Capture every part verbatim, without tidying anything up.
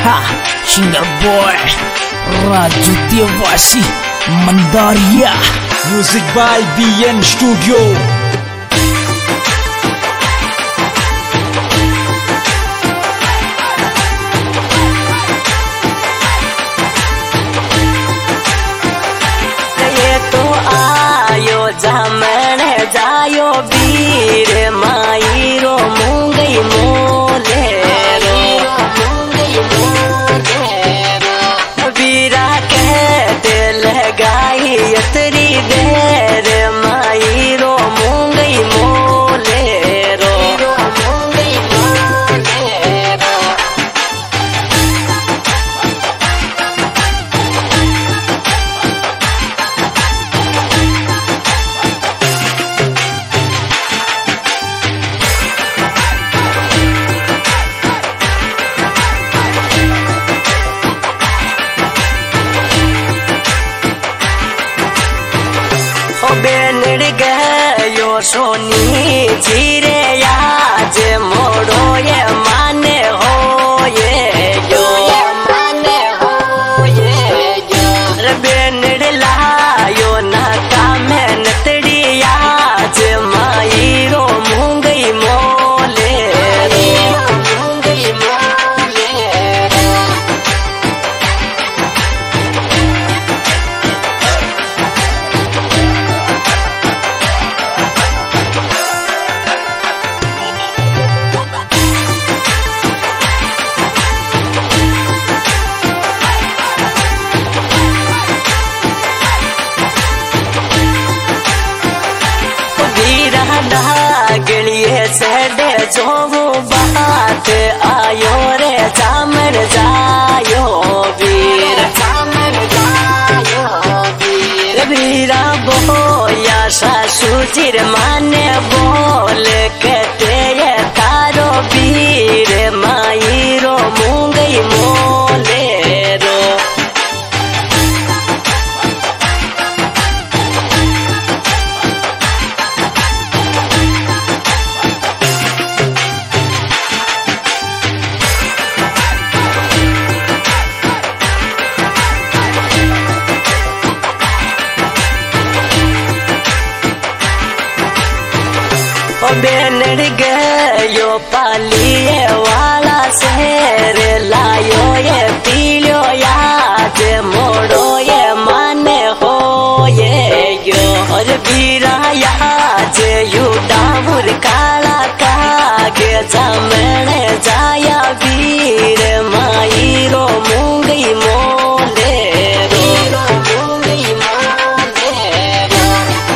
Ha, singer boy Raju Dewasi Mandaria. Music by B N Studio. जामण जायो वीर माईरो मूंगई मोले रो मूंगई मोले रो वीरा कहते लगाई यतरी देर माईरो मूंगई मोले रो मूंगई मोले रो बेनड़ गयो सोनी जीरे आज मोड़ो ये माने हो ये जो माने हो ये जो बेनड़ लायो ना कामे नतड़ी आज माईरो मूंगई मोले मूंगई मोले गलिए सडे जो वो बात आयो रे जामर जायो वीर जामर जायो वीर वीरा बोया सासुजीर माने बोल कहते ये तारो वीर माईरो मूंगई मोले रो बेनड़ गयो पालिए वाला शहर लायो ये पीलो याद मोड़ो ये माने हो ये यो और बीरा याद यू डाबुर काला कागे जामण जाया वीर माईरो मूंगई मोले रो मूंगई मोले रो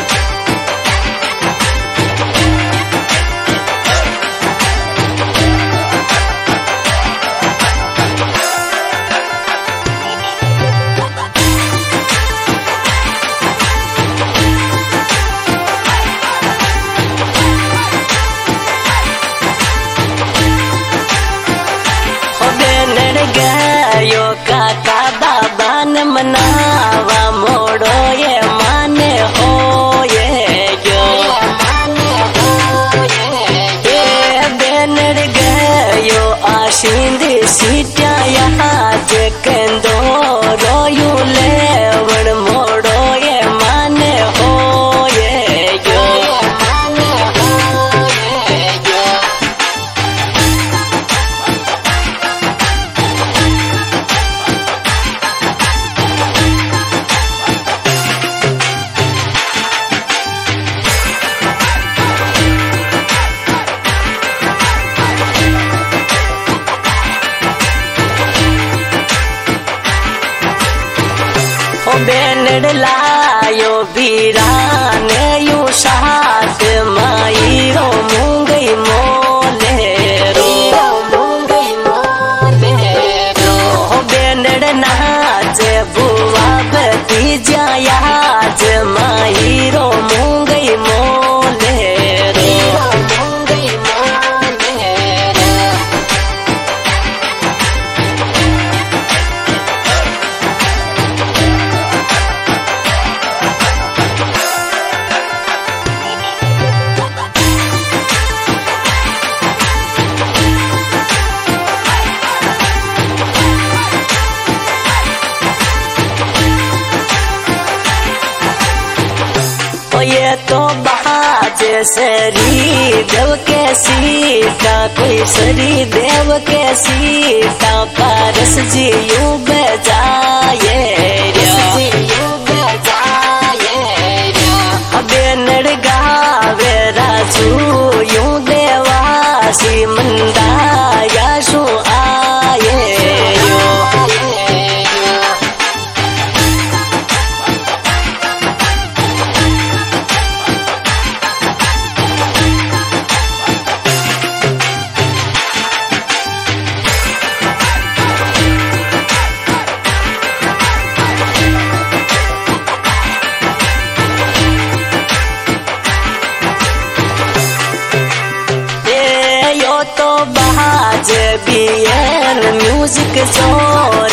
गयो काका बाबा न मनावा मोड़ो ये माने हो ये जो माने हो ये बेनड़ गयो आशिंद सीटा यहाँ जकंदो रोयू लेवड़ मोड़ो ये माने हो ये जो माने हो ये जो बेनड़ लायो वीरान यू साथ माईरो मूंगई मोले रो मूंगई मोले रो बेनड़ नाच बुआ भतीजा याद माईरो मूंगई मोले रो मूंगई मोले रो सरी देव के सीता कोई सरी देव के सीता पारस जी यूं बजाए यूं बजाए बेनड़ गावे राजू यूं देवासी मंदाया शु आए तो बाज बीएन म्यूजिक जो